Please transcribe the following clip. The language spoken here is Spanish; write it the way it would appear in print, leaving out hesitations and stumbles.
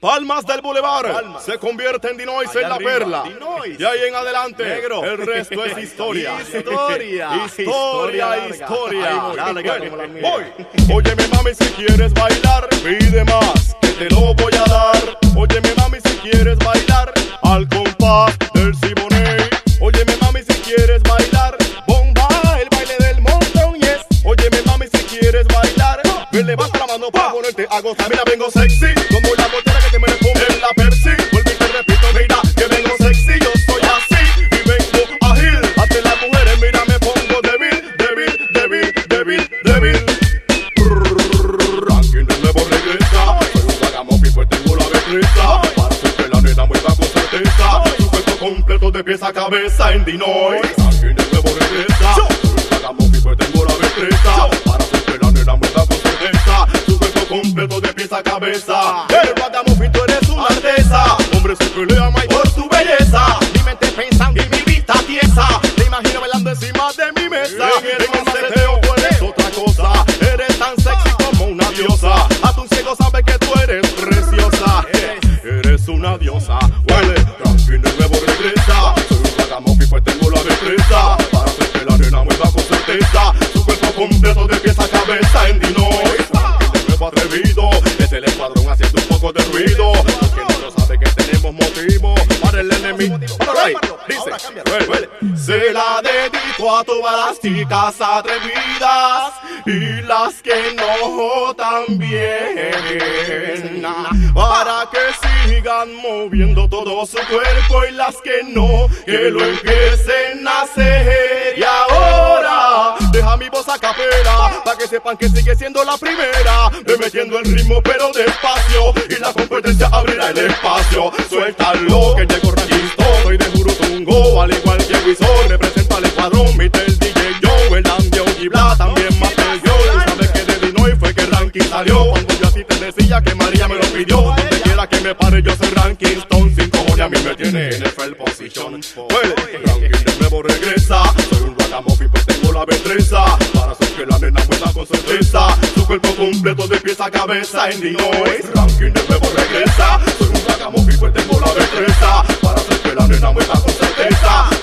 Palmas del Boulevard se convierte en Dinois en la perla. De ahí en adelante, negro, el resto es historia. Historia. Óyeme mami, si quieres bailar, pide más, que te lo voy a dar. Óyeme mami, si quieres bailar, al compás del Siboney. Óyeme mami, si quieres bailar, bomba, el baile del montón, yes. Óyeme mami, si quieres bailar, me levanta la mano para ponerte a gozar. Mira, vengo sexy, como la botella que te me responde en la Pepsi. Vuelvo y te repito, mira, que vengo sexy, yo soy así y vengo ágil. Ante las mujeres, mira, me pongo débil. Ranking de nuevo regresa, soy un vagamuffin, pues tengo la destreza para hacer que la nena mueva con certeza su cuerpo completo de pies a cabeza en Dinois. Ranking de nuevo regresa, soy un vagamuffin, pues tengo la destreza para hacer que la nena mueva con certeza su cuerpo completo de pies a cabeza. El vagamuffin, tú eres una alteza, hombres se pelean más por tu belleza. Mi mente pensando y mi vista tiesa, te imagino bailando encima de mi mesa. En el maceteo tú eres otra cosa, eres tan sexy como una diosa. A tu ciego sabe que tú eres preciosa, eres una diosa. Huele, Ranking de nuevo regresa, soy un vagamuffin, pues tengo la destreza para hacer que la nena mueva con certeza su cuerpo completo de pies a cabeza en Dinois. Ranking de nuevo atrevido, es el escuadrón haciendo un poco de ruido, porque no sabe que tenemos motivo para el enemigo. Dice, huele, se la dedico a todas las chicas atrevidas y las que no también, para que sigan moviendo todo su cuerpo, y las que no, que lo empiecen a hacer. Y ahora deja mi voz a capela para que sepan que sigue siendo la primera, metiendo el ritmo pero despacio, y la competencia abrirá el espacio. Suéltalo que llegó Ranquisto, soy de Jurutungo, al igual que Wizor, representa al escuadrón, mete el DJ Joe, el Andio y Bla, también maté yo. Sabes que de Dinois fue que Ranking salió, cuando yo a ti te decía que María me lo pidió. Donde quiera que me pare yo soy Rankingston, sin cojones a mí me tiene en el fell position. Huele, Ranking de nuevo regresa, soy un vagamuffin, pues tengo la destreza para hacer que la nena mueva con certeza su cuerpo completo de pies a cabeza en Dinois. Ranking de nuevo regresa, soy un vagamuffin, pues tengo la destreza para hacer que la nena mueva con certeza